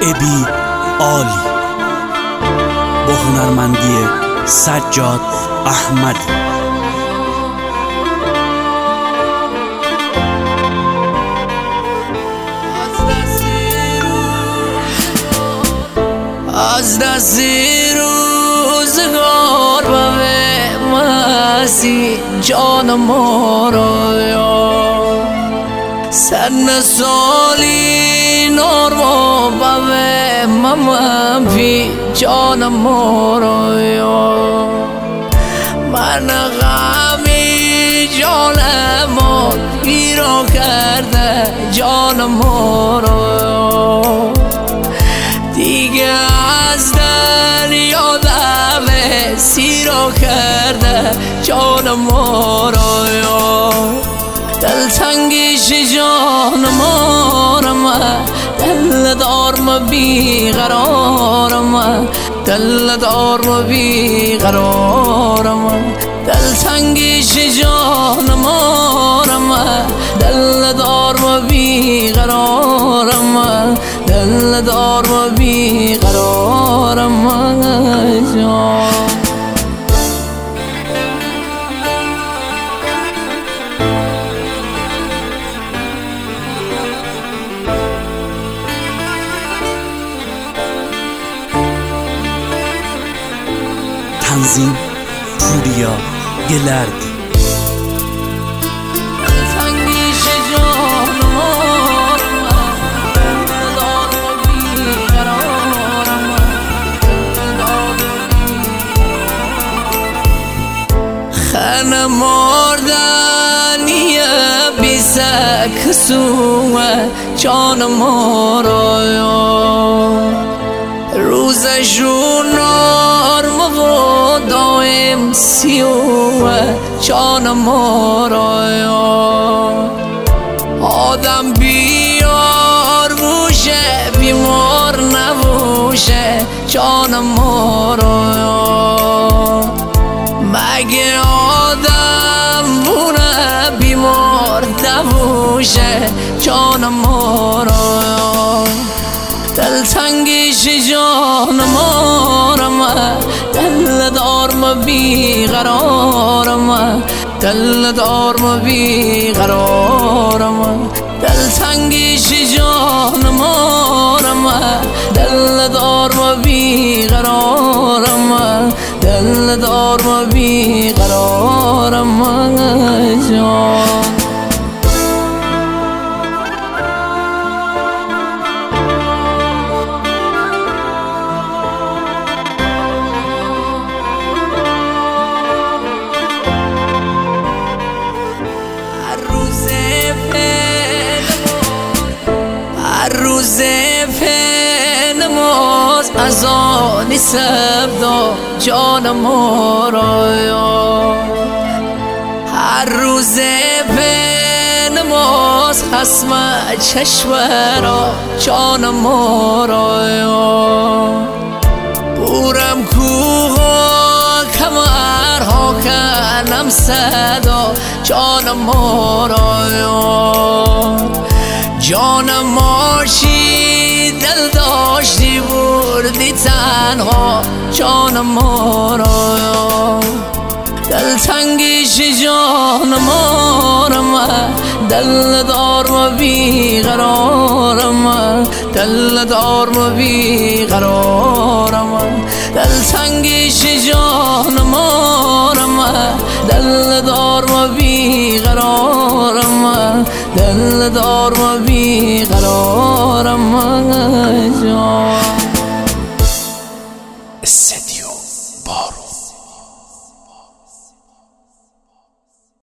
ابی عالی با هنرمندی سجاد احمدی. از دست روزگار به مسی جان ما را سن سالی ناروا به ممی جان ما را من غمی جان ما گیرا کرده جان ما را دیگه از دریا دم سیرا کرده جان ما را دلتنگیش جان ما را دل دارم بیقرارم دل دارم بیقرارم دلتنگیش جان ما را دل دارم بیقرارم دل دارم بیقرارم جان تنظیم پوریا گلردی. خانه مردنی بیسک سوه جان ما را روزشون نرم و دایم سیوه جان ما را آدم بیار بوشه بیمار نبوشه جان ما را مگه آدم بونه بیمار نبوشه جان ما را دلتنگیش جان ما را دل دارم بیقرارم دل دارم بیقرارم دلتنگیش جان ما را دل دارم بیقرارم دل دارم بیقرارم جان روز نماز از آن سبدا جان ما را هر روز نماز خصم چشورا جان ما را بورم کوه و کمرها کنم صدا جان ما را جانم ماشی دل داشتی بردی تنها جان ما را دلتنگیش جان ما را دل دارم بیقرارم دل دارم بیقرارم دلتنگیش جان ما را دل دارم بیقرارم دل دارم بیقرارم جان استدیو بارو.